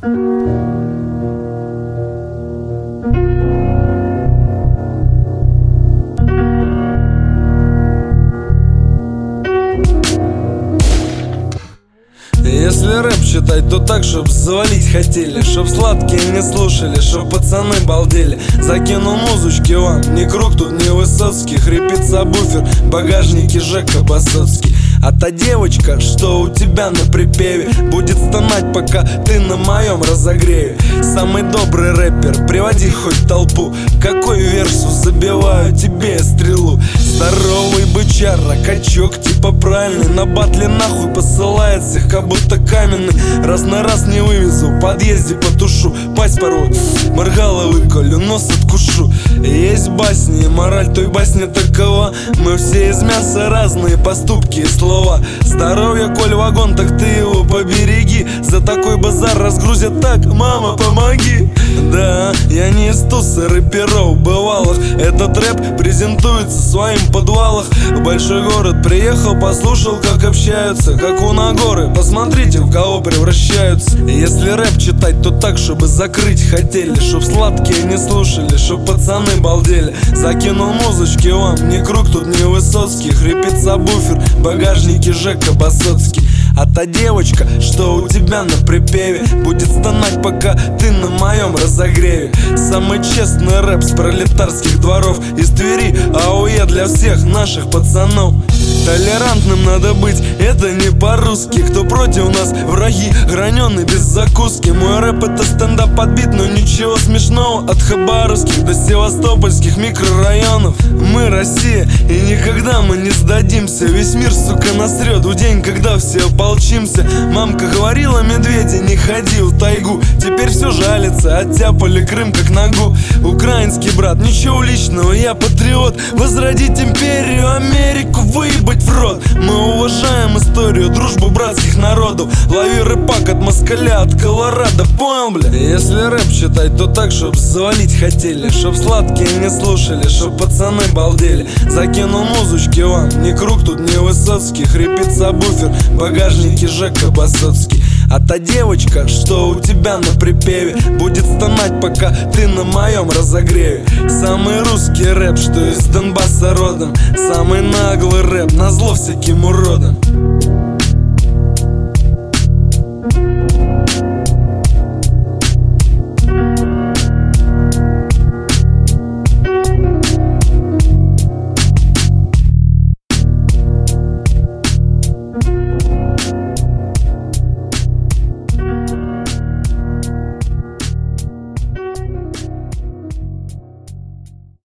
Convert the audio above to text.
Если рэп читать, то так, чтоб завалить хотели, чтоб сладкие не слушали, чтоб пацаны балдели. Закинул музычки вам, не Круг тут, не Высоцкий, хрипит сабвуфер, в багажнике Жека Басоцкий. А та девочка, что у тебя на припеве, будет стонать, пока ты на моем разогреве. Самый добрый рэпер, приводи хоть толпу, какой версу забиваю тебе стрелу. Здоровый бычара, качок типа правильный, на батле нахуй посылает всех, как будто каменный. Раз на раз не вывезу, в подъезде потушу, пасть порву, моргало выколю, нос откушу. Есть басни, и мораль той басни такова: мы все из мяса, разные поступки и слова. Здоровье, коль вагон, так ты его побереги, за такой базар разгрузят так, мама, помоги. Да, я не из туса рэперов бывалых, этот рэп презентуется в своим подвалах. В большой город приехал, послушал, как общаются, как у Нагоры, посмотрите, в кого превращаются. Если рэп читать, то так, чтобы закрыть хотели, чтоб сладкие не слушали, чтоб пацаны балдели. Закинул музычки вам, не Круг тут, не Высоцкий, хрипит сабвуфер, в багажнике Жека Басоцкий. А та девочка, что у тебя на припеве, будет стонать, пока ты на моем разогреве. Самый честный рэп с пролетарских дворов, из Твери, АОЕ для всех наших пацанов. Толерантным надо быть, это не по-русски. Кто против нас, враги, граненый без закуски. Мой рэп это стендап подбит, но ничего смешного. От хабаровских до севастопольских микрорайонов. Мы Россия, и никогда мы не сдадимся. Весь мир, сука, насрет в день, когда все ополчимся. Мамка говорила, медведя, не ходи в тайгу. Теперь все жалится, оттяпали Крым как ногу. Украинский брат, ничего личного, я патриот. Возродить империю, Америку выебать в рот. Мы уважаем историю, дружбу братских народов. Лови рэпак от москаля, от Колорадо, понял, бля? Если рэп читать, то так, чтоб завалить хотели, чтоб сладкие не слушали, чтоб пацаны балдели. Закинул музычки вам, не Круг тут, не Высоцкий, хрипит сабвуфер, в багажнике Жека Басоцкий. А та девочка, что у тебя на припеве, будет стонать, пока ты на моем разогреве. Самый русский рэп, что из Донбасса родом, самый наглый рэп, назло всяким уродам.